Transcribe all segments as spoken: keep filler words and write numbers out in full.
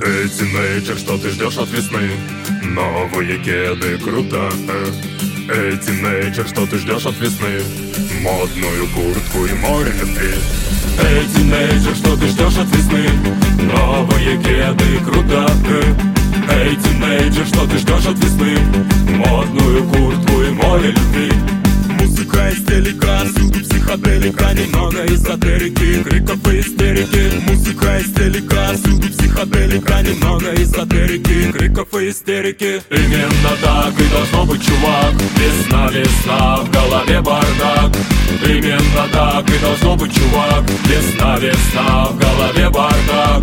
Эй, тинейджер, что ты ждешь от весны? Новые кеды, круто. Эй, тинейджер, что ты ждешь от весны? Модную куртку и море любви. Эй, тинейджер, что ты ждешь от весны? Новые кеды, круто. Эй, тинейджер, что ты ждешь от весны? Модную куртку и море любви. Музыка истерика, всюду психоделика, немного эзотерики, криков и истерики. Музыка истерика, всюду психоделика, немного эзотерики, криков и истерики. Именно так и должно быть, чувак. Весна, весна, в голове бардак. Именно так и должно быть, чувак. Весна, весна, в голове бардак.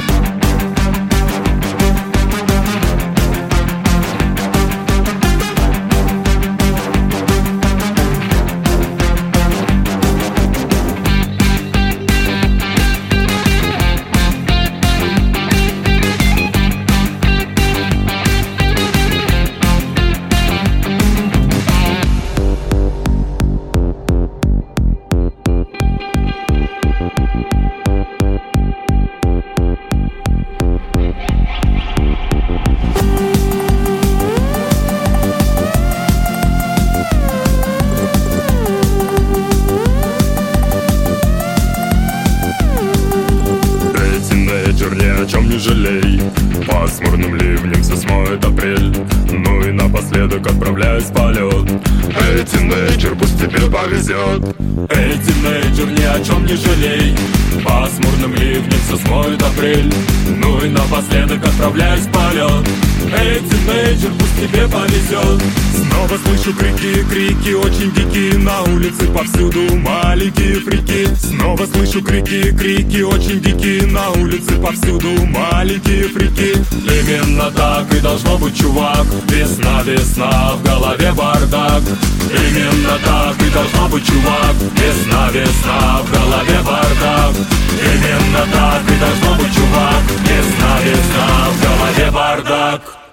Ни о чем не жалей, пасмурным ливнем все смоет апрель. Ну и напоследок отправляюсь в полет. Эй, тинейджер, пусть тебе повезет. Эй, тинейджер, ни о чем не жалей, пасмурным ливнем все смоет апрель. Ну и напоследок отправляюсь в полет. Эй, тинейджер, пусть тебе повезет. Снова слышу крики, крики очень дикие. На улице повсюду маленькие фрики. Снова слышу крики, крики очень дикие. На улице повсюду маленькие фрики. Именно так и должно быть, чувак. Весна, весна, в голове бардак. Именно так и должно быть, чувак. Весна, весна, в голове бардак. Именно так и должно быть, чувак. Весна, весна, в голове бардак.